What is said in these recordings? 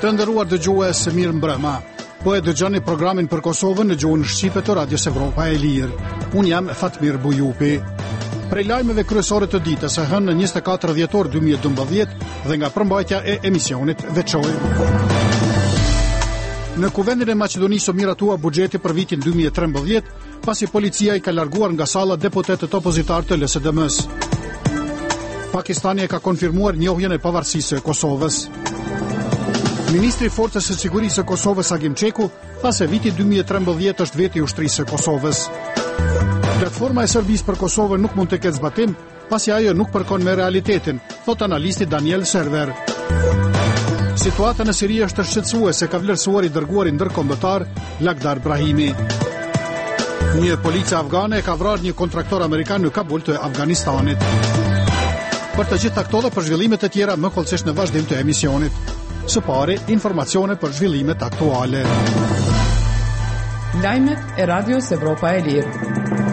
Të nderuar dëgjues, mirë mbrëma. Po e dëgjoni programin për Kosovën në gjuhën shqipe të Radios Evropa e Lirë. Unë jam Fatmir Bujupi. Prej lajmeve kryesore të ditës së hënë 24 dhjetor 2012 dhe nga përmbajtja e emisionit veçor. Në kuvendin e Maqedonisë u miratua buxheti për vitin 2013, pasi policia i ka larguar nga salla deputetët opozitar të LSDM-s. Pakistani e ka konfirmuar njohjen e pavarësisë së Kosovës. Ministri i Forcës së Sigurisë së Kosovës Agim Çeku tha se viti 2013 është veti i ushtrisë së Kosovës. Platforma e Serbisë për Kosovën nuk mund të ketë zbatim, pasi ajo nuk përkon me realitetin, thot analisti Daniel Server. Situata në Siri është shqetësuese, ka vlerësuar i dërguari ndërkombëtar Lakhdar Brahimi. Një policia afgane ka vrarë një kontraktor amerikan në Kabul të Afganistanit. Për të gjitha këto dhe për zhvillimet e tjera më kollësisht në vazhdim të emisionit. Së pari, informacione për zhvillimet aktuale. Lajmet e Radios Evropa e Lirë.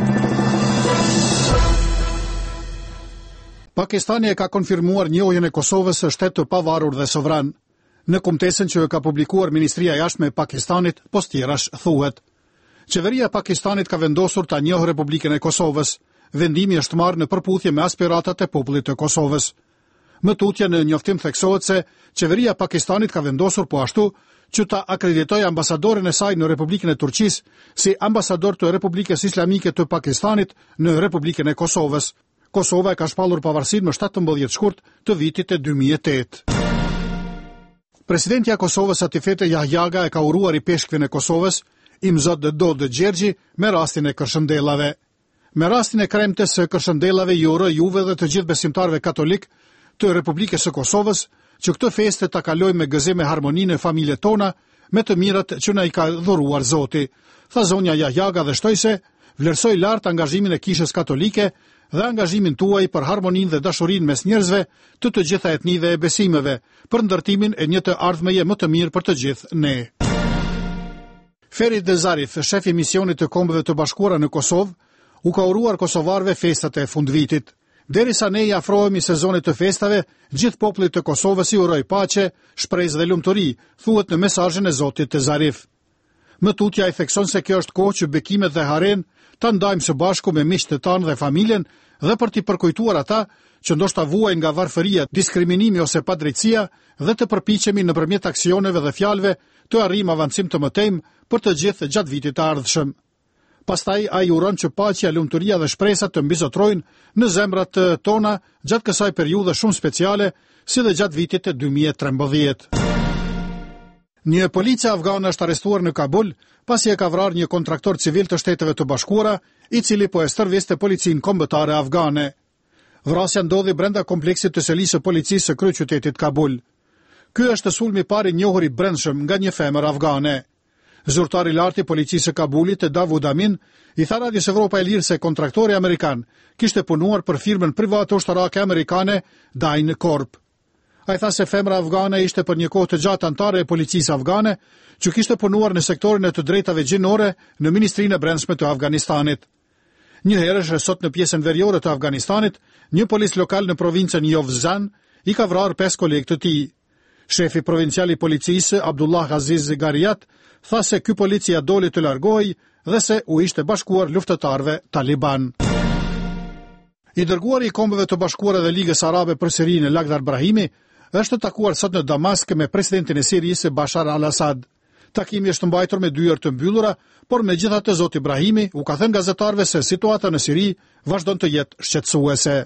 Pakistani e ka konfirmuar njohjen e Kosovës së shtet të pavarur dhe sovran. Në kumtesën që ka publikuar Ministria e Jashtme e Pakistanit, postjerash thuhet: Qeveria e Pakistanit ka vendosur ta njohë Republikën e Kosovës. Vendimi është marrë në përputhje me aspiratat e popullit të Kosovës. Më tutje në njoftim theksohet se qeveria e Pakistanit ka vendosur po ashtu që ta akreditojë ambasadorin e saj në Republikën e Turqisë si ambasador të Republikës Islamike të Pakistanit në Republikën e Kosovës. Kosova e ka shpallur pavarësinë më 17 shkurt të vitit e 2008. Presidentja e Kosovës Atifete Jahjaga e ka uruar i peshkvin e Kosovës, Imzot Dodë Gjergji, me rastin e kërshëndellave. Me rastin e kremtes së kërshëndellave i uroj juve dhe të gjithë besimtarëve katolik të Republikës së Kosovës që këtë feste ta kalojmë me gëzim e harmoninë e familjet tona, me të mirat që na i ka dhuruar Zoti, tha zonja Jahjaga dhe shtoi se vlerësoi lart angazhimin e Kishës Katolike dhe angazhimin tuaj për harmoninë dhe dashurinë mes njerëzve të gjitha etnive e besimeve, për ndërtimin e një të ardhmeje më të mirë për të gjithë ne. Ferit Dezarif, shef i misionit të Kombeve të Bashkuara në Kosovë, u ka uruar kosovarëve festat e fundvitit. Derisa ne i afrohemi sezonit të festave, gjithë popullit të Kosovës i uroj paqe, shpresë dhe lumturi, thuhet në mesazhin e Zotit të Zarif. Më tutja i thekson se kjo është kohë që bekimet dhe haren ta ndajmë së bashku me miqtë tanë dhe familjen dhe për t'i përkujtuar ata që ndoshta vuajnë nga varfëria, diskriminimi ose padrejtësia dhe të përpiqemi nëpërmjet aksioneve dhe fjalëve të arrijmë avancim të mëtejmë për të gjithë gjatë vitit të ardhshëm. Pastaj ai uron që paqja, lumturia dhe shpresat të mbizotrojnë në zemrat tona gjatë kësaj periudhe shumë speciale, si dhe gjatë vitit të 2013. Një policia afgane është arrestuar në Kabul pasi e ka vrarë një kontraktor civil të Shteteve të Bashkuara, i cili po e stërviste policinë kombëtare afgane. Vrasja ndodhi brenda kompleksit të selisë së policisë së kryeqytetit Kabul. Ky është sulmi i parë i njohur i brendshëm nga një femër afgane. Zyrtari i lartë i policisë së Kabulit, Davud Amin, i tha Radios Evropa e Lirë se kontraktori amerikan kishte punuar për firmën private ushtarake amerikane Dine Corp. Ai tha se femra afgane ishte për një kohë të gjatë antare e policisë afgane, që kishte punuar në sektorin e të drejtave gjinore në Ministrinë e Brendshme të Afganistanit. Një herësh sot në pjesën veriore të Afganistanit, një polis lokal në provincën Jovzan i ka vrarë 5 kolegë të tij. Shefi provincial i policisë, Abdullah Aziz Gariat, tha se ky policia doli të largohej dhe se u ishte bashkuar luftëtarëve Taliban. I dërguari i Kombeve të Bashkuara dhe Ligës Arabe për Sirinë, Lakhdar Brahimi, është takuar sot në Damask me presidentin e Sirisë Bashar al-Assad. Takimi është mbajtur me dyert të mbyllura, por megjithatë zoti Brahimi u ka thënë gazetarëve se situata në Siri vazhdon të jetë shqetësuese.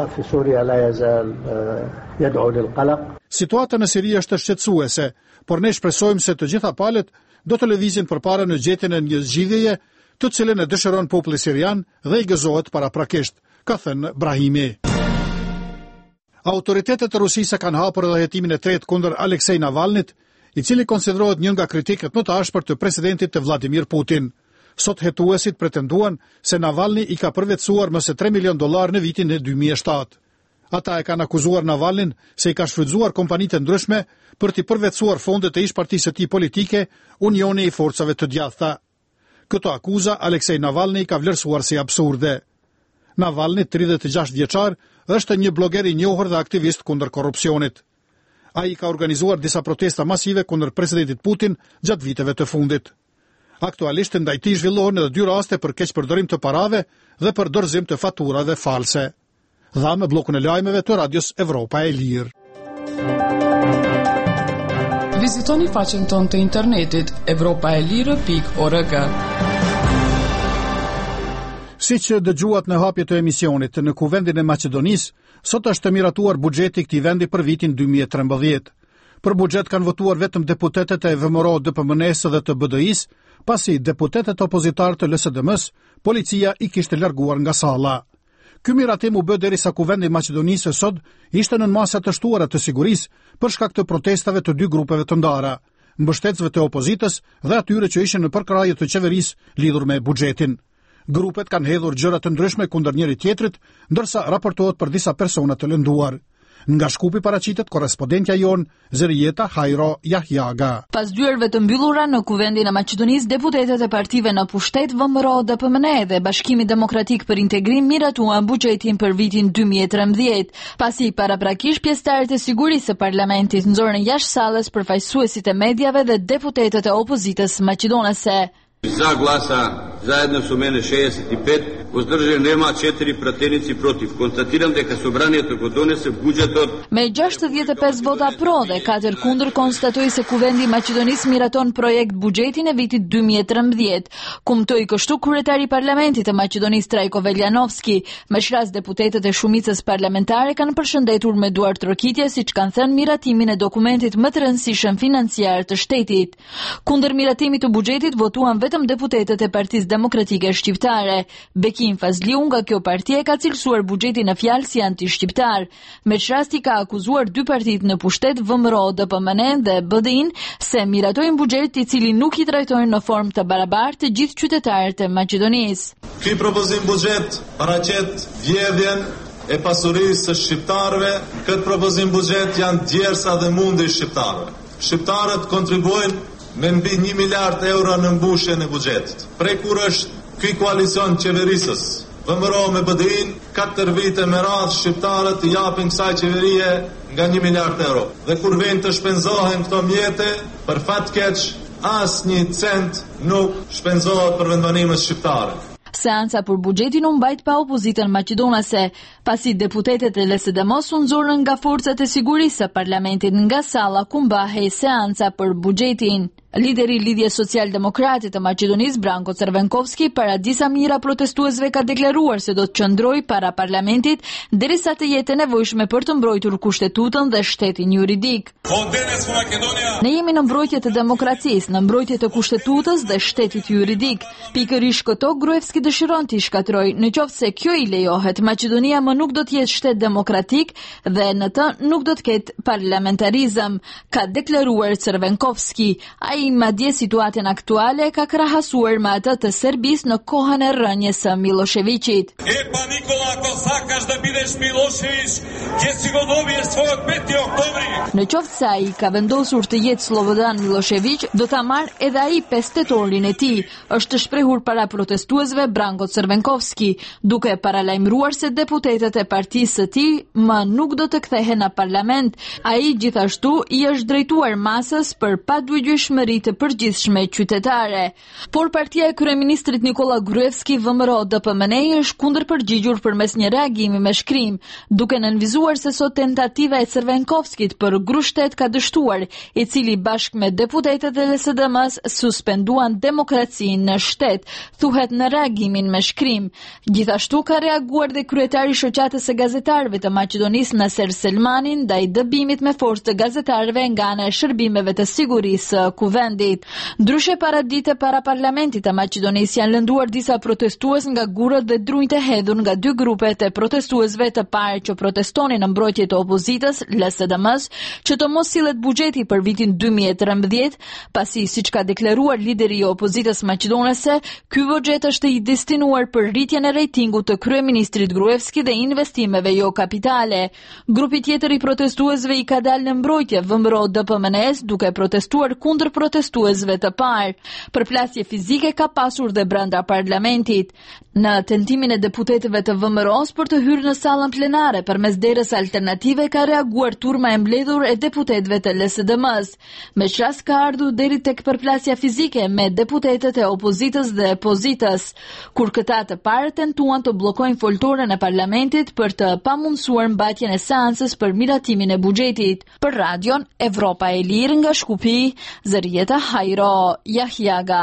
Situata në Siri është shqetësuese, por ne shpresojmë se të gjitha palët do të lëvizin përpara në gjetjen e një zgjidhjeje të cilën e dëshiron populli sirian dhe i gëzohet paraprakisht, ka thënë Brahimi. Autoritetet e Rusisë kanë hapur edhe hetimin e tretë kundër Aleksej Navalnit, i cili konsiderohet një nga kritikët më të ashpër të presidentit të Vladimir Putin. Sot hetuesit pretenduan se Navalni i ka përvetësuar më se $3 milion në vitin e 2007. Ata e kanë akuzuar Navalnin se i ka shfrytzuar kompanitë e ndryshme për t'i përvetësuar fondet e ish-partisë së tij politike, Unioni i Forcave të Djathta. Këto akuza Aleksej Navalni ka vlerësuar si absurde. Navalni, 36 vjeçar, është një bloger i njohur dhe aktivist kundër korrupsionit. Ai ka organizuar disa protesta masive kundër presidentit Putin gjatë viteve të fundit. Aktualisht ndaj tij zhvillohen edhe 2 raste për keqpërdorim të parave dhe për dorëzim të faturave false. Dha me bllokun e lajmeve të Radios Evropa e Lirë. Vizitoni faqen tonë të internetit europaelire.org. Siç dëgjuat në hapje të emisionit, në Kuvendin e Maqedonisë, sot është miratuar buxheti i këtij vendi për vitin 2013. Për buxhet kanë votuar vetëm deputetët e VMRO, DPMNE-s dhe të BDI-s, pasi deputetët opozitar të LSDM-s, policia i kishte larguar nga salla. Ky miratim u bë derisa Kuvendi i Maqedonisë sot ishte në masa të shtuara të sigurisë për shkak të protestave të 2 grupeve të ndara, mbështetësve të opozitës dhe atyre që ishin në përkrahje të qeverisë lidhur me buxhetin. Grupet kanë hedhur gjëra të ndryshme kundër njëri tjetrit, ndërsa raportohet për disa persona të lënduar. Nga Shkupi paraqitet korrespondentja jon Zerieta Hajro Jahjaga. Pas dyerve të mbyllura në Kuvendin e Maqedonisë, deputetët e partive në pushtet VMRO, DPMNE dhe Bashkimi Demokratik për Integrim miratuan buxhetin për vitin 2013, pasi paraprakisht pjesëtarët e sigurisë së parlamentit nxorën jashtë sallës përfaqësuesit e mediave dhe deputetët e opozitës maqedonase. За гласа, заедно со мене 65, воздържали нема 4 пратеници против. Констатирам дека собранието го донесе буџетот. Me 65 vota pro dhe 4 kundër konstatoi se Kuvendi i Maqedonisë miraton projekt buxhetin e vitit 2013. Kumtoi kështu kryetari i parlamentit të Maqedonisë Trajko Veljanovski. Me shras deputetët e shumicës parlamentare kanë përshëndetur me duar trokitje siç kanë thënë miratimin e dokumentit më të rëndësishëm financiar të shtetit. Kundër miratimit të buxhetit votuan vetëm deputetët e Partisë Demokratike Shqiptare. Bekim Fazliu nga kjo parti ka cilësuar buxhetin në fjalë si anti-shqiptar. Me çrasti ka akuzuar 2 partitë në pushtet, VMRO, DPMNE dhe BDI-n, se miratojnë buxhet i cili nuk i trajtojnë në formë të barabartë të gjithë qytetarët e Maqedonisë. Ky propozim buxhet paraqet vjedhjen e pasurisë së shqiptarëve. Këtë propozim buxhet janë djersa dhe mundi i shqiptarëve. Shqiptarët kontribuojnë me mbi 1 miliard euro në mbushjen e buxhetit. Prej kur është ky koalicion qeverisës, VMRO me BDI-n, 4 vite me radhë shqiptarët i japin kësaj qeverie nga 1 miliard euro. Dhe kur vjen të shpenzohen këto mjete, për fat keq, asnjë cent nuk shpenzohet për vendbanimet shqiptare. Seanca për buxhetin u mbajt pa opozitën maqedonase, pasi deputetët e LSDM-s u nxorën nga forcat e sigurisë së parlamentit nga salla ku mbahej seanca për buxhetin. Lideri i Lidhjes Social-Demokrate të Maqedonisë, Branko Crvenkovski, para disa mijëra protestuesve ka deklaruar se do të qëndrojë para parlamentit derisa të jetë e nevojshme për të mbrojtur kushtetutën dhe shtetin juridik. Ne jemi në mbrojtje të demokracisë, në mbrojtje të kushtetutës dhe shtetit juridik. Pikërisht këto Gruevski dëshiron t'i shkatrojë. Në qoftë se kjo i lejohet, Maqedonia më nuk do të jetë shtet demokratik dhe në të nuk do të ketë parlamentarizëm, ka deklaruar Crvenkovski. Ai madje situatën aktuale ka krahasuar me atë të Serbisë në kohën e rënjes së Miloševićit. Epa Nikola, ako sakaš da bidesh Milošević, jesi go dobije svojeg 5. oktobri. Në qoftë se ai ka vendosur të jetë Slobodan Milošević, do ta marrë edhe ai 5 tetorin e tij, është shprehur para protestuesve Branko Crvenkovski, duke paralajmëruar se deputetët e partisë së tij më nuk do të kthehen në parlament. Ai gjithashtu i është drejtuar masës për paduajshmëri të përgjithshme qytetare. Por partia e kryeministrit Nikola Gruevski, VMRO DPMNE, është kundër përgjigjur përmes një reagimi me shkrim, duke nënvizuar se sot tentativa e Crvenkovskit për grushtet ka dështuar, i cili bashkë me deputetët e LSDM-s suspenduan demokracinë në shtet, thuhet në reagimin me shkrim. Gjithashtu ka reaguar dhe kryetari i shoqatës së gazetarëve të Maqedonisë Naser Selmani ndaj dëbimit me forcë të gazetarëve nga ana e shërbimeve të sigurisë Kuvendit. Ndryshe para dite para parlamentit të Maqedonisë janë lënduar disa protestues nga gurët dhe drunjt e hedhur nga 2 grupet e protestuesve të parë që protestonin në mbrojtje të opozitës, LSDM-s, që të mos sillet buxheti për vitin 2013, pasi siç ka deklaruar lideri i opozitës maqedonase, ky buxhet është i destinuar për rritjen e rejtingut të kryeministrit Gruevski dhe investimeve jo kapitale. Grupi tjetër i protestuesve i ka dalë në mbrojtje VMRO DPMNE-s duke protestuar kundër protestuesve të parë. Përplasje fizike ka pasur dhe brenda parlamentit. Në tentimin e deputetëve të VMRO-s për të hyrë në sallën plenare përmes derës alternative ka reaguar turma e mbledhur e deputetëve të LSDM-s. Me qas ka ardhur deri tek përplasja fizike me deputetët e opozitës dhe pozitës, kur këta të parë tentuan të bllokojnë foltoren e parlamentit për të pamundsuar mbajtjen e seancës për miratimin e buxhetit. Për radion Evropa e Lirë nga Shkupi, Zërieta Hajro Jahjaga.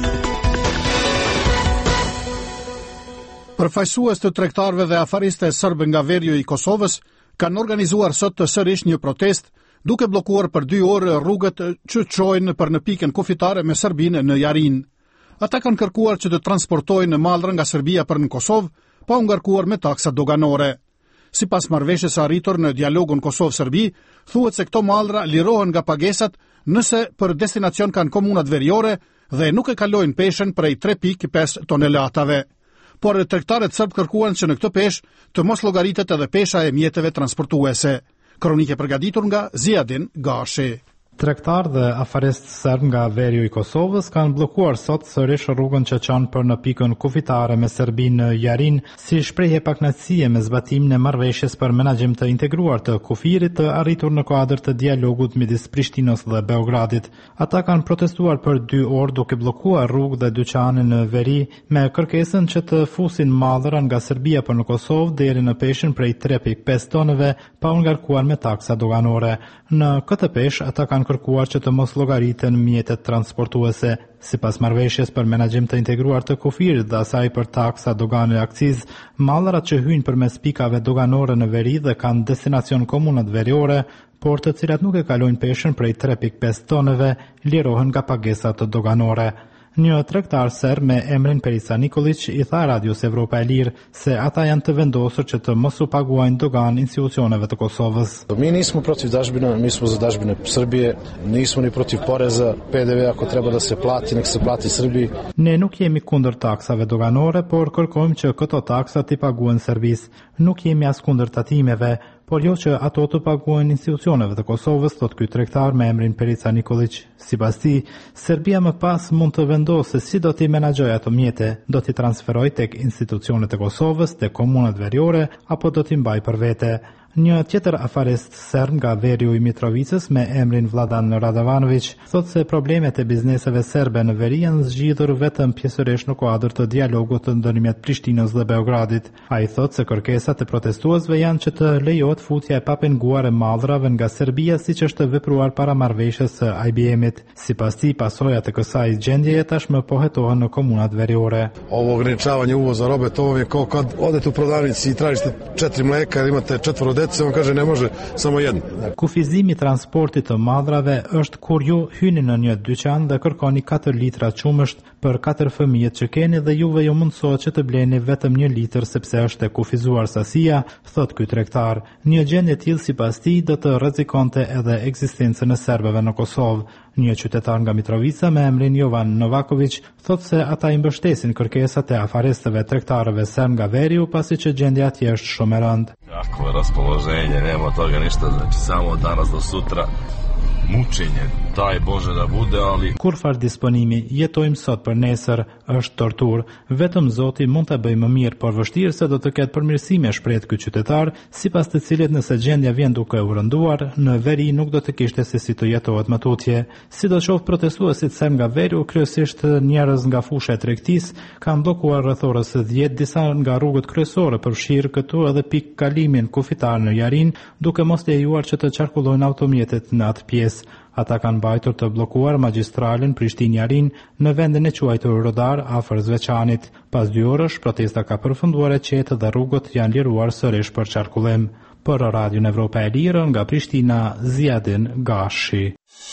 Përfaqësues të tregtarëve dhe afariste serbë nga veriu i Kosovës kanë organizuar sot të sërish një protest, duke bllokuar për 2 orë rrugët që çojnë për në pikën kufitare me Serbinë në Jarin. Ata kanë kërkuar që të transportojnë mallra nga Serbia për në Kosovë, pa u ngarkuar me taksa doganore. Sipas marrëveshjes së arritur në dialogun Kosovë-Serbi, thuhet se këto mallra lirohen nga pagesat nëse për destinacion kanë komunat veriore dhe nuk e kalojnë peshën prej 3.5 tonelatave. Por tregtarët serb kërkuan që në këtë peshë të mos llogaritet edhe pesha e mjeteve transportuese. Kronike përgatitur nga Ziadin Gashi. Tregtar dhe afarist serb nga veriu i Kosovës kanë bllokuar sot sërish rrugën që çon për në pikën kufitare me Serbinë në Jarin, si shprehje pakënaqësie me zbatimin e marrëveshjes për menaxhim të integruar të kufirit të arritur në kuadër të dialogut midis Prishtinës dhe Beogradit. Ata kanë protestuar për 2 orë duke bllokuar rrugë dhe dyqane në veri me kërkesën që të fusin mallra nga Serbia për në Kosovë deri në peshën prej 3.5 tonëve pa u ngarkuar me taksa doganore. Në këtë peshë ata kanë kërkuar që të mos llogariten mjetet transportuese. Sipas marrëveshjes për menaxhim të integruar të kufirit dhe asaj për taksa, dogane e akciz, mallrat që hyjnë përmes pikave doganore në veri dhe kanë destinacion komunat veriore, por të cilat nuk e kalojnë peshën prej 3.5 tonëve, lirohen nga pagesat doganore. Një tregtar serb me emrin Perica Nikolić i tha Radios Evropa e Lirë se ata janë të vendosur që të mos u paguajnë dogan institucioneve të Kosovës. Mi nismo protiv dažbina, mi smo za dažbine Srbije, nismo ni protiv poreza, PDV ako treba da se plati, nek se plati Srbiji. Ne nuk jemi kundër taksave doganore, por kërkojmë që këto taksa t'i paguhen Serbisë. Nuk jemi as kundër tatimeve, por jo që ato të paguajnë institucioneve të Kosovës, thot ky tregtar me emrin Perica Nikolić. Sipas tij, Serbia më pas mund të vendosë si do t'i menaxhojë ato mjete, do t'i transferojë tek institucionet e Kosovës, tek komunat veriore, apo do t'i mbajë për vete. Një tjetër afarist serb nga veriu i Mitrovicës me emrin Vladan Radovanović thot se problemet e bizneseve serbe në veri janë zgjidhur vetëm pjesërisht në kuadër të dialogut të ndërmjet Prishtinës dhe Beogradit. Ai thot se kërkesat e protestuesve janë që të lejohet futja e papenguar e mallrave nga Serbia siç është vepruar para marrëveshjes së IBM-it. Sipas tij, pasojat e kësaj gjendjeje tashmë po hetohen në komunat veriore. Ovo ograničavanje uvoza robe, to vam je kao kad odete u prodavnici i tražite 4 mleka, imate 4 se on kaže ne može samo jedno. Kufizimi i transportit të mallrave është kur ju hyni në një dyqan dhe kërkoni 4 litra qumësht për 4 fëmijët që keni dhe juve ju mundësohet që të bleni vetëm 1 litër sepse është e kufizuar sasia, thot ky tregtar. Një gjendje e tillë sipas tij do të rrezikonte edhe ekzistencën e serbëve në Kosovë. Një qytetar nga Mitrovica me emrin Jovan Novaković thot se ata i mbështesin kërkesat e afaristëve tregtarëve serb nga veriu pasi që gjendja atje është shumë e rëndë. Kako je raspoloženje, nema toga ništa, znači samo danas do sutra mučenje, daj Bože da bude, ali... Kur far disponimi, jetojmë sot për nesër, është tortur, vetëm Zoti mund të bëjë më mirë, por vështirë se do të ketë përmirësime, shpreh ky qytetar, sipas të cilit nëse gjendja vjen duke u rënduar, në veri nuk do të kishte se si të jetohet më tutje. Sidoqoftë protestuesit serb nga veriu, kryesisht njerëz nga fusha e tregtisë, kanë bllokuar rreth orës 10 disa nga rrugët kryesore, përfshirë këtu edhe pikë kalimin kufitar në Jarin, duke mos lejuar që të qarkullojnë automjetet në atë pjesë. Ata kanë mbajtur të bllokuar magjistralin Prishtinë-Jarin në vendin e quajtur Rodar afër Zveçanit. Pas 2 orësh, protesta ka përfunduar e qetë dhe rrugët janë liruar sërish për qarkullim. Për Radion Evropa e Lirë nga Prishtina, Ziadin Gashi.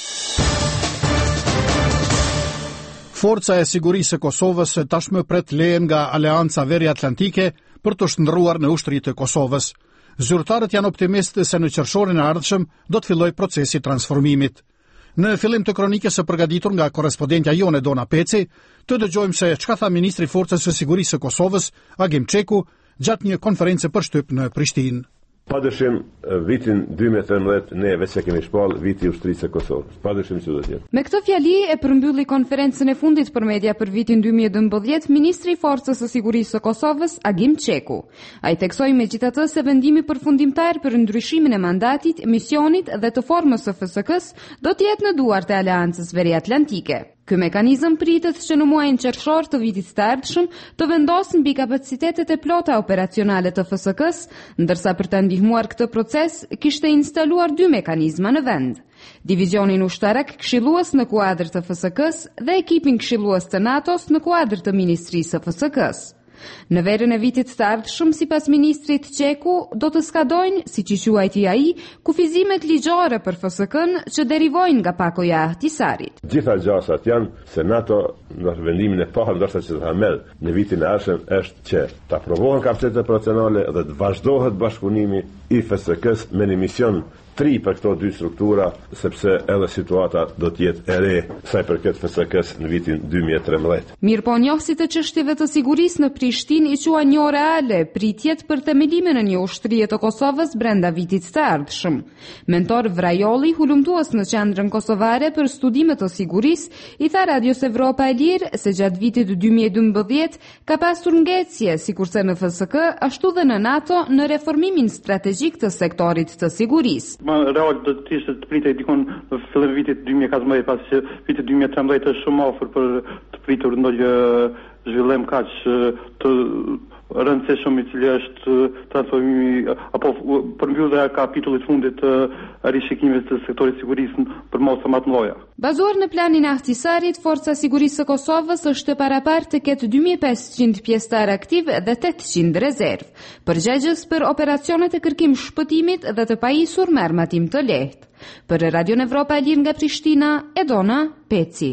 Forca e sigurisë e Kosovës tashmë pret lejen nga Aleanca Veri-Atlantike për të shndërruar në ushtritë e Kosovës. Zyrtarët janë optimistë se në qershorin e ardhshëm do të fillojë procesi i transformimit. Në fillim të kronikës së përgatitur nga korrespondentja jone Dona Peci, të dëgjojmë se çka tha ministri i Forcës së Sigurisë së Kosovës, Agim Çeku, gjatë një konferencë për shtyp në Prishtinë. Padyshim vitin 2013 ne veç e kemi shpall viti i ushtrisë së Kosovës. Padyshim që do të jetë. Me këtë fjali e përmbylli konferencën e fundit për media për vitin 2012 ministri i Forcës së Sigurisë së Kosovës Agim Çeku. Ai theksoi megjithatë se vendimi përfundimtar për ndryshimin e mandatit, misionit dhe të formës së FSK-s do të jetë në duart e Aleancës Veriatlantike. Ky mekanizëm pritet që në muajin qershor të vitit të ardhshëm të vendosë mbi kapacitetet e plota operacionale të FSK-s, ndërsa për të ndihmuar këtë proces kishte instaluar 2 mekanizma në vend: divizionin ushtarak këshillues në kuadër të FSK-s dhe ekipin këshillues të NATO-s në kuadër të Ministrisë së FSK-s. Në verën e vitit të ardhshëm, sipas ministrit Çeku, do të skadojnë, siç i quajti ai, kufizimet ligjore për FSK-n që derivojnë nga pakoja e Ahtisarit. Gjitha gjasat janë se NATO në vendimin e parë ndoshta që të hamel në vitin e ardhshëm është që të aprovohen kapacitetet operacionale dhe të vazhdohet bashkëpunimi i FSK-s me një mision 3 për këto 2 struktura, sepse edhe situata do të jetë e re sa i përket FSK-s në vitin 2013. Mirpo njohësit e çështjeve të sigurisë në Prishtinë i quajnë jo reale pritjet për themelimin e një ushtrie të Kosovës brenda vitit të ardhshëm. Mentor Vrajolli, hulumtues në qendrën kosovare për studime të sigurisë, i tha Radios Evropa e Lirë se gjatë vitit 2012 ka pasur ngecje, sikurse në FSK, ashtu dhe në NATO në reformimin strategjik të sektorit të sigurisë. Real do të ishte të pritej dikon në fillim vitit 2014, pasi që viti 2013 është shumë afër për të pritur ndonjë zhvillim kaq të rëndësishëm i cili është transformimi apo përmbyllja e kapitullit fundit të rishikimit të sektorit sigurisë për mosa më të mëdha. Bazuar në planin e Ahtisarit, Forca e Sigurisë së Kosovës është e parapartë të ketë 2500 pjesëtar aktiv dhe 800 rezervë, përgjegjës për operacionet e kërkim shpëtimit dhe të pajisur me armatim të lehtë. Për Radion Evropa e Lirë nga Prishtina, Edona Peci.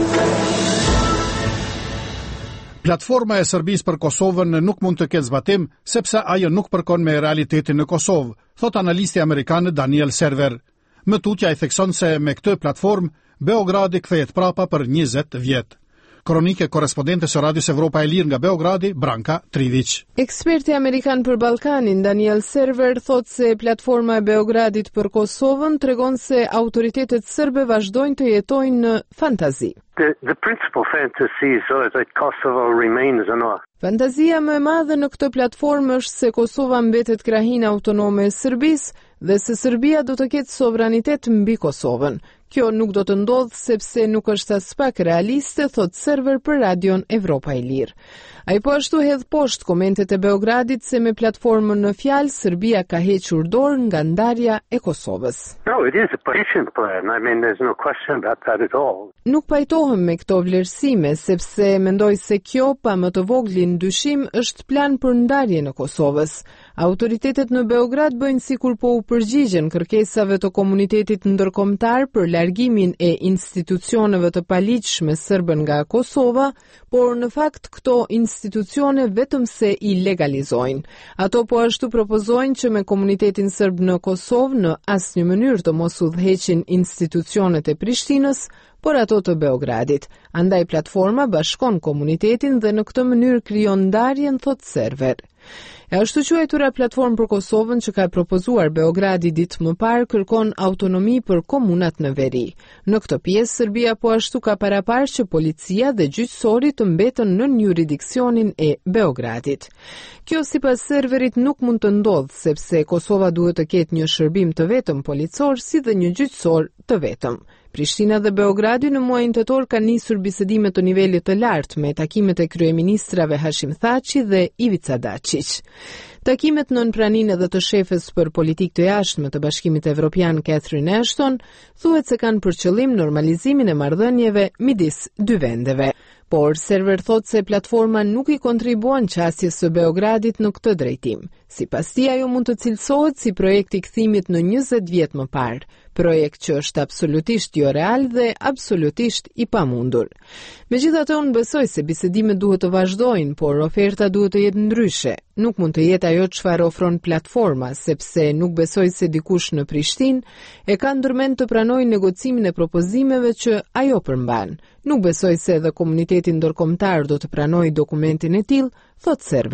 Platforma e Serbisë për Kosovën nuk mund të ketë zbatim, sepse ajo nuk përkon me realitetin në Kosovë, thot analisti amerikan Daniel Server. Më tutja i thekson se me këtë platformë, Beogradi kthehet prapa për 20 vjet. Kronike korespondente së Radios Evropa e Lirë nga Beogradi, Branka Trivić. Eksperti amerikan për Ballkanin, Daniel Server, thot se platforma e Beogradit për Kosovën tregon se autoritetet serbe vazhdojnë të jetojnë në fantazi. The principal fantasy is that Kosovo remains an Fantazia më e madhe në këtë platformë është se Kosova mbetet krahinë autonome e Serbisë dhe se Serbia do të ketë sovranitet mbi Kosovën. Kjo nuk do të ndodhë sepse nuk është as pak realiste, thot Server për Radion Evropa e Lirë. Ai po ashtu hedh poshtë komentet e Beogradit se me platformën në fjalë Serbia ka hequr dorë nga ndarja e Kosovës. No, it is a patient plan. I mean, there's no question about that at all. Nuk pajtohem me këto vlerësime, sepse mendoj se kjo, pa më të voglin dyshim, është plan për ndarje në Kosovës. Autoritetet në Beograd bëjnë sikur po u përgjigjen kërkesave të komunitetit ndërkombëtar për largimin e institucioneve të paligjshme serbe nga Kosova, por në fakt këto institucione vetëm se i legalizojnë. Ato po ashtu propozojnë që me komunitetin serb në Kosovë në asnjë mënyrë të mos udhëheqin institucionet e Prishtinës, por ato të Beogradit. Andaj platforma bashkon komunitetin dhe në këtë mënyrë krijon ndarjen, thot Server. E ashtu quajtura platformë për Kosovën që ka propozuar Beogradi ditë më parë kërkon autonomi për komunat në veri. Në këtë pjesë, Serbia po ashtu ka paraparë që policia dhe gjyqësori të mbetën në jurisdiksionin e Beogradit. Kjo sipas Serverit nuk mund të ndodhë, sepse Kosova duhet të ketë një shërbim të vetëm policor si dhe një gjyqësor të vetëm. Prishtina dhe Beogradi në muajin tetor kanë nisur bisedime të nivelit të lartë me takimet e kryeministrave Hashim Thaçi dhe Ivica Dačić. Takimet në nënpraninë edhe të shefes për politikë të jashtme të Bashkimit Evropian Catherine Ashton thuhet se kanë për qëllim normalizimin e marrëdhënieve midis dy vendeve. Por Server thot se platforma nuk i kontribuon qasjes së Beogradit në këtë drejtim. Sipas tij, ajo mund të cilësohet si projekti i kthimit në 20 vjet më parë, projekt që është absolutisht jo real dhe absolutisht i pamundur. Megjithatë, unë besoj se bisedimet duhet të vazhdojnë, por oferta duhet të jetë ndryshe. Nuk mund të jetë ajo çfarë ofron platforma, sepse nuk besoj se dikush në Prishtinë e ka ndërmend të pranojë negocimin e propozimeve që ajo përmban. Nuk besoj se edhe komuniteti ndërkombëtar do të pranojë dokumentin e tillë, thot Server.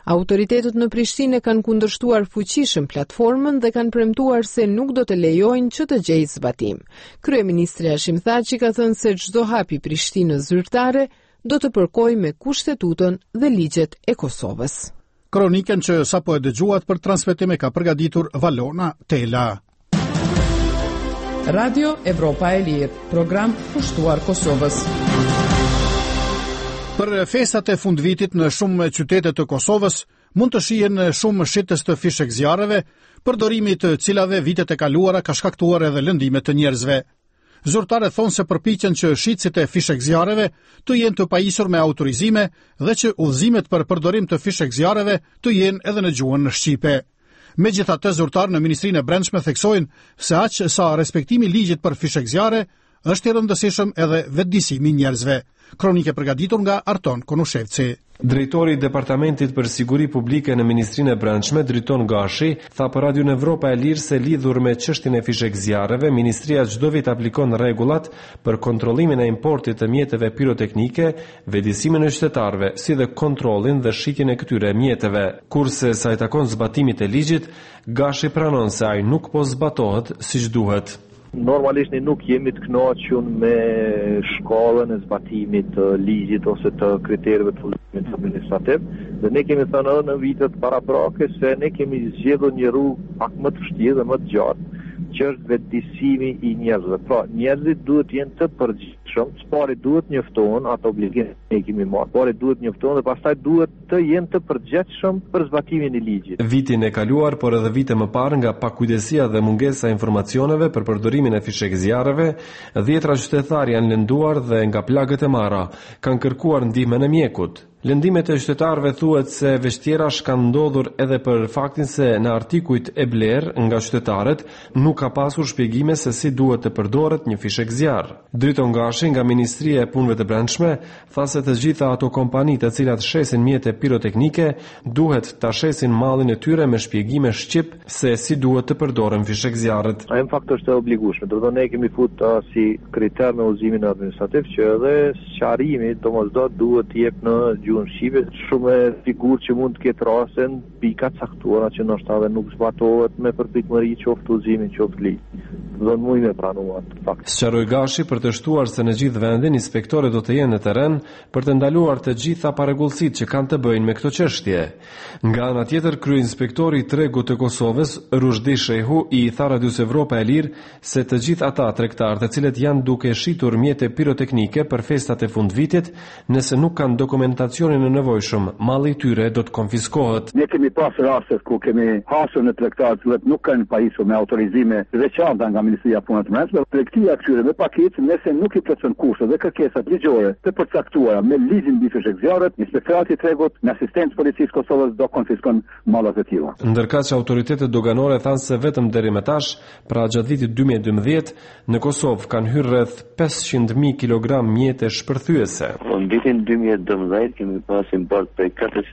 Autoritetet në Prishtinë kanë kundërshtuar fuqishëm platformën dhe kanë premtuar se nuk do të lejojnë që të gjejë zbatim. Kryeministri Hashim Thaçi ka thënë se çdo hap i Prishtinës zyrtare do të përkojë me kushtetutën dhe ligjet e Kosovës. Kronikën që sapo e dëgjuat për transmetim e ka përgatitur Valona Tela. Radio Evropa e Lirë, program kushtuar Kosovës. Për festat e fundvitit në shumë qytete të Kosovës, mund të shihen shumë shitës të fishek zjarreve, përdorimi të cilave vitet e kaluara ka shkaktuar edhe lëndime të njerëzve. Zyrtarët thonë se përpiqen që shitësit e fishek zjarreve të jenë të pajisur me autorizime dhe që udhëzimet për përdorim të fishek zjarreve të jenë edhe në gjuhën shqipe. Megjithatë, zyrtarë në Ministrinë e Brendshme theksojnë se aq sa respektimi i ligjit për fishek zjarre është i rëndësishëm edhe vetëdijsimi i njerëzve. Kronike përgatitur nga Arton Konushevci. Drejtori i Departamentit për Siguri Publike në Ministrinë e Brendshme, Driton Gashi, tha për Radio Evropa e Lirë se lidhur me çështjen e fishek zjarreve, Ministria çdo vit aplikon rregullat për kontrollimin e importit të mjeteve piroteknike, vetëdijsimin e qytetarëve, si dhe kontrollin dhe shitjen e këtyre mjeteve. Kurse sa i takon zbatimit të ligjit, Gashi pranon se ai nuk po zbatohet siç duhet. Normalisht ne nuk jemi të kënaqur me shkallën e zbatimit të ligjit ose të kriterëve të udhëzimit administrativ, dhe ne kemi thënë në vitet paraprake se ne kemi zgjedhur një rrugë pak më të vështirë dhe më të gjatë, që është vetëdijsimi i njerëzve. Pra, njerëzit duhet jenë të përgjithshëm, pari duhet njoftohen ato obligime që kemi marrë, pari duhet njoftohen dhe pastaj duhet të jenë të përgjithshëm për zbatimin e ligjit. Vitin e kaluar, por edhe vite më parë, nga pakujdesia dhe mungesa e informacioneve për përdorimin e fishek zjarreve, 10 qytetarë janë lënduar dhe nga plagët e marra kanë kërkuar ndihmën e mjekut. Lëndimet e qytetarëve thuhet se vështjerash kanë ndodhur edhe për faktin se në artikujt e bler nga qytetarët nuk ka pasur shpjegime se si duhet të përdoret një fishek zjarr. Driton Gashi nga Ministria e Punëve të Brendshme tha se të gjitha ato kompani të cilat shesin mjete piroteknike duhet ta shesin mallin e tyre me shpjegime shqip se si duhet të përdoren fishek zjarret. Ai në fakt është e obligueshme. Do të thonë ne kemi futur si kriter në udhëzimin administrativ që edhe sqarimi domosdoshmë duhet të jep në gjuhën shqipe, shumë e sigurt që mund të ketë raste pika caktuara që ndoshta edhe nuk zbatohet me përpikmëri qoftë udhëzimin qoftë ligj. Do të mundë pranuar fakt. Sqaroi Gashi për të shtuar se në gjithë vendin inspektorët do të jenë në terren për të ndaluar të gjitha parregullsitë që kanë të bëjnë me këtë çështje. Nga ana tjetër, kryeinspektori i tregut të Kosovës, Rushdi Shehu, i tha Radios Evropa e Lirë se të gjithë ata tregtarë të cilët janë duke shitur mjete piroteknike për festat e fundvitit, nëse nuk kanë dokumentacionin e nevojshëm, malli i tyre do të konfiskohet. Ne kemi pasur raste ku kemi hasur në tregtarë që nuk kanë pajisur me autorizime të veçanta nga Ministria e Punëve të Brendshme, tregtia këtyre me paketë, nëse nuk i plotëson kushtet dhe kërkesat ligjore të përcaktuara me ligjin mbi fishek zjarret, Inspektorati i Tregut në asistencë policisë Kosovës do konfiskon mallat e tilla. Ndërkaq autoritetet doganore thanë se vetëm deri më tash, pra gjatë vitit 2012, në Kosovë kanë hyrë rreth 500.000 kg mjete shpërthyese. Në vitin 2012 kemi pas import prej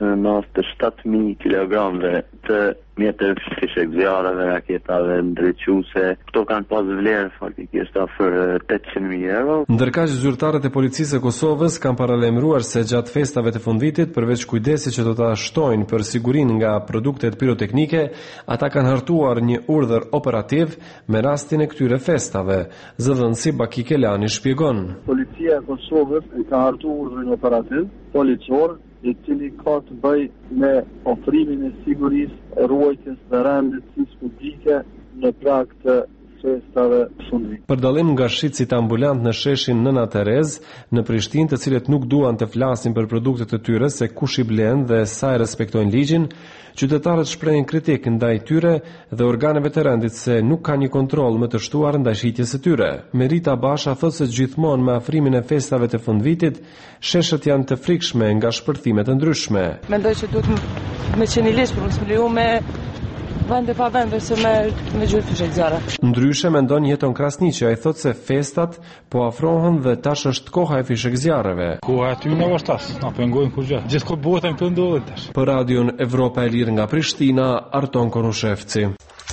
497.000 kg të mjete fishek zjarreve, raketave ndriçuese. Këto kanë pas vlerë faktikisht afër 800.000 euro. Ndërkaq zyrtarët e policisë së Kosovës kanë paralajmëruar se gjatë festave të fundvitit, përveç kujdesit që do ta shtojnë për sigurinë nga produktet piroteknike, ata kanë hartuar një urdhër operativ me rastin e këtyre festave. Zëdhënësi Baki Kelani shpjegon. Policia e Kosovës ka hartuar urdhrin operativ policor, i cili ka të bëjë me ofrimin e sigurisë, ruajtjes së rendit publike në prag të festave fundvit. Për dallim nga shitësit ambulant në sheshin Nëna Terez në Prishtinë, të cilët nuk duan të flasin për produktet e tyre se kush i blen dhe sa e respektojnë ligjin, qytetarët shprehin kritik ndaj tyre dhe organeve të rendit se nuk ka një kontroll më të shtuar ndaj shitjes së tyre. Merita Basha thotë se gjithmonë me afrimin e festave të fundvitit, sheshet janë të frikshme nga shpërthime të ndryshme. Mendoj që duhet me qenë ligj për mos leju me vende pa vende se me gjurë fishek zjarre. Ndryshe mendon Jeton Krasniqi, ai thotë se festat po afrohen dhe tash është koha e fishek zjarreve. Koha aty në vështas, na pengojnë kur gjë. Gjithkohë bota këtu ndodhet tash. Për Radion Evropa e Lirë nga Prishtina, Arton Konushevci.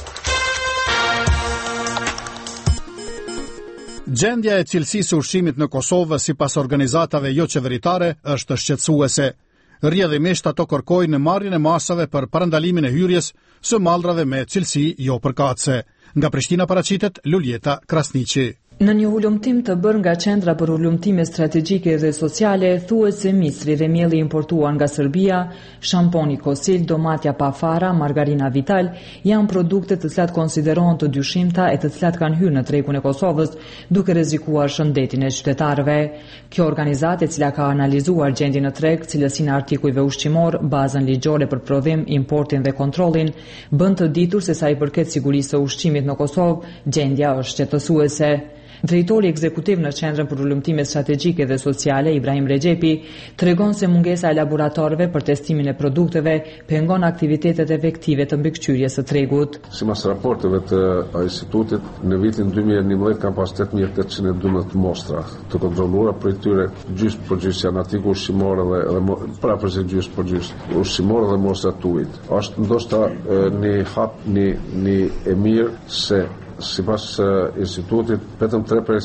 Gjendja e cilësisë së ushqimit në Kosovë sipas organizatave jo qeveritare është shqetësuese. Rrjedhimisht ato kërkojnë marrjen e masave për parandalimin e hyrjes së mallrave me cilësi jo përkatëse. Nga Prishtina paraqitet Luljeta Krasniqi. Në një ulumtim të bërë nga Qendra për Ulumtime Strategjike dhe Sociale, thuhet se misri dhe mielli importuar nga Serbia, shamponi Kosil, domatja pa fara, margarina Vital, janë produkte të cilat konsiderohen të dyshimta e të cilat kanë hyrë në tregun e Kosovës, duke rrezikuar shëndetin e qytetarëve. Kjo organizatë, e cila ka analizuar gjendjen në treg, cilësinë e artikujve ushqimor, bazën ligjore për prodhim, importin dhe kontrollin, bën të ditur se sa i përket sigurisë së ushqimit në Kosovë, gjendja është qetësuese. Drejtori ekzekutiv në Qendrën për Ulumtime Strategjike dhe Sociale, Ibrahim Rexhepi, tregon se mungesa e laboratorëve për testimin e produkteve pengon aktivitetet efektive të mbikëqyrjes së tregut. Sipas raporteve të institutit, në vitin 2011 kanë pas 8812 mostra të kontrolluara, për tyre gjysmë përgjithësi janë artikuj ushqimor dhe prapërsisht gjysmë përgjithësi ushqimor dhe mostra të ujit. Është ndoshta një hap një e mirë se sipas institutit, vetëm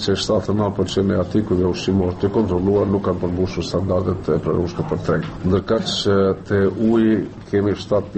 3,79% e artikujve ushqimor të kontrolluar nuk kanë përmbushur standardet e pranueshme për treg. Ndërkaq që te uji kemi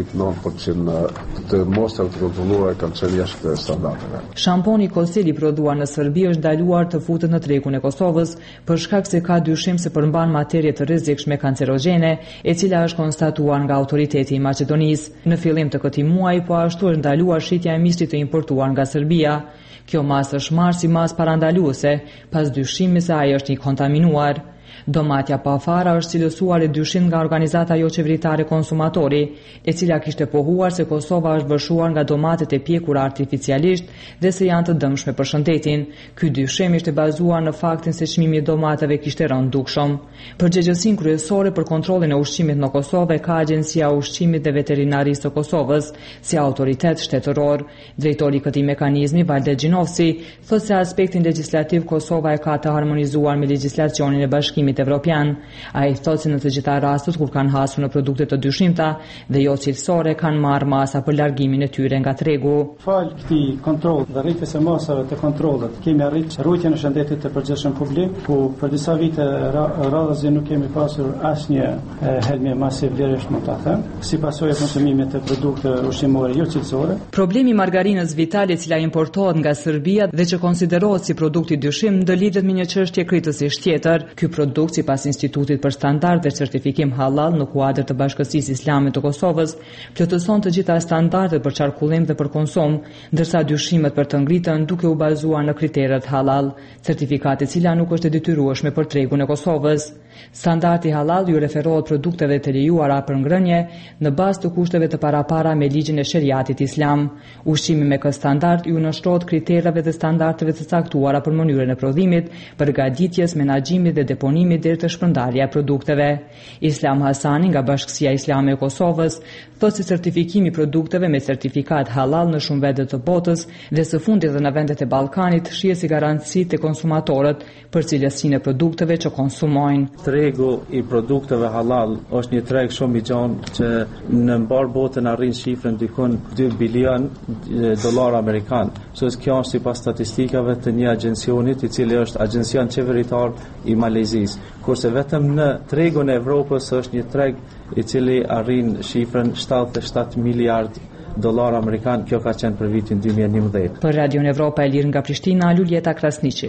7,9% të mostrave të kontrolluara kanë qenë jashtë standardeve. Shamponi Kosil i prodhuar në Serbi është ndaluar të futet në tregun e Kosovës për shkak se ka dyshim se përmban materje të rrezikshme kancerogjene, e cila është konstatuar nga autoriteti i Maqedonisë. Në fillim të këtij muaji, po ashtu është ndaluar shitja e misrit të importuar nga Serbia. Kjo masë është marrë si masë parandaluese, pas dyshimit se ai është i kontaminuar. Domatja pa fara është cilësuar e dyshim nga organizata jo qeveritare Konsumatori, e cila kishte pohuar se Kosova është vëshuar nga domatet e pjekura artificialisht dhe se janë të dëmshme për shëndetin. Ky dyshim ishte bazuar në faktin se çmimi i domateve kishte rënë dukshëm. Përgjegjësinë kryesore për kontrollin e ushqimit në Kosovë ka Agjencia e Ushqimit dhe Veterinarisë së Kosovës, si autoritet shtetëror. Drejtori i këtij mekanizmi, Valdet Gjinovsi, thotë se aspektin legjislativ Kosova e ka të harmonizuar me legjislacionin e Bashkimit Evropian. Ai thotë se në të gjitha rastet kur kanë hasur në produkte të dyshimta dhe jo cilësore, kanë marrë masa për largimin e tyre nga tregu. Fal këtij kontroll dhe rritjes së masave të kontrollit, kemi arritur rrugën e shëndetit të përgjithshëm publik, ku për disa vite radhëzi nuk kemi pasur asnjë helmje masiv vlerësh, më ta them, si pasojë e konsumimit të produkteve ushqimore jo cilësore. Problemi i margarinës Vital, e cila importohet nga Serbia dhe që konsiderohet si produkt i dyshim, ndëlidhet me një çështje kritësisht tjetër. Ky produkt, sipas Institutit për Standard dhe Certifikim Halal në kuadër të Bashkësisë Islame të Kosovës, plotëson të gjitha standardet për qarkullim dhe për konsum, ndërsa dyshimet për të ngritën duke u bazuar në kriteret halal, certifikati i cila nuk është e detyrueshme për tregun e Kosovës. Standardi halal ju referohet produkteve të lejuara për ngrënie në bazë të kushteve të parapara me ligjin e sheriatit islam. Ushqimi me këtë standard ju nënshtrohet kritereve dhe standardeve të caktuara për mënyrën e prodhimit, përgatitjes, menaxhimit dhe deponimit deri te shpërndarja e produkteve. Islam Hasani nga Bashkësia Islame e Kosovës thotë se certifikimi i produkteve me certifikat halal në shumë vende të botës dhe së fundit edhe në vendet e Ballkanit shihet si garanci te konsumatorët për cilësinë e produkteve që konsumojnë. Tregu i produkteve halal është një treg shumë i gjatë që në mbar botën arrin shifrën dikon 2 bilion dollar amerikan. Kjo është sipas statistikave të një agjencionit i cili është agjencion qeveritar i Malezisë, kurse vetëm në tregun e Evropës është një treg i cili arrin shifrën 77 miliard dollar amerikan. Kjo ka qenë për vitin 2011. Për Radion Evropa e Lirë nga Prishtina, Luljeta Krasniqi.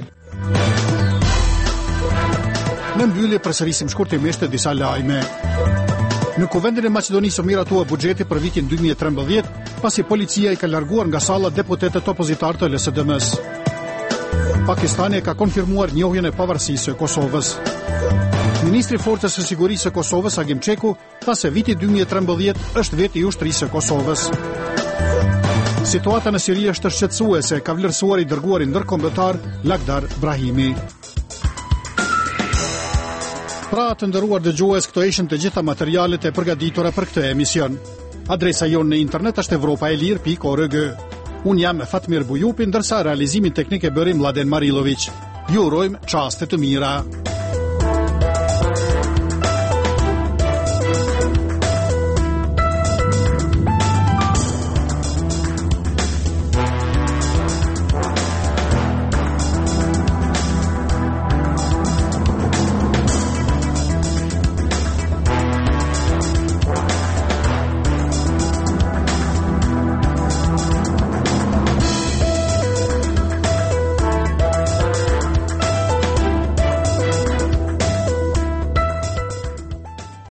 Në mbyllje përsërisim shkurtimisht disa lajme. Në Kuvendin e Maqedonisë miratua buxheti për vitin 2013, pasi policia i ka larguar nga salla deputetët opozitar të LSDM-s. Pakistani ka konfirmuar njohjen e pavarësisë së Kosovës. Ministri i Forcës së Sigurisë së Kosovës, Agim Çeku, tha se viti 2013 është viti i ushtrisë së Kosovës. Situata në Siri është shqetësuese, ka vlerësuar i dërguari ndërkombëtar Lagdar Brahimi. Pra të nderuar dëgjues, këto ishin të gjitha materialet e përgatitura për këtë emision. Adresa jonë në internet është evropaelir.org. Unë jam Fatmir Bujupi, ndërsa realizimin teknik e bëri Mladen Marilović. Ju urojmë çaste të mira.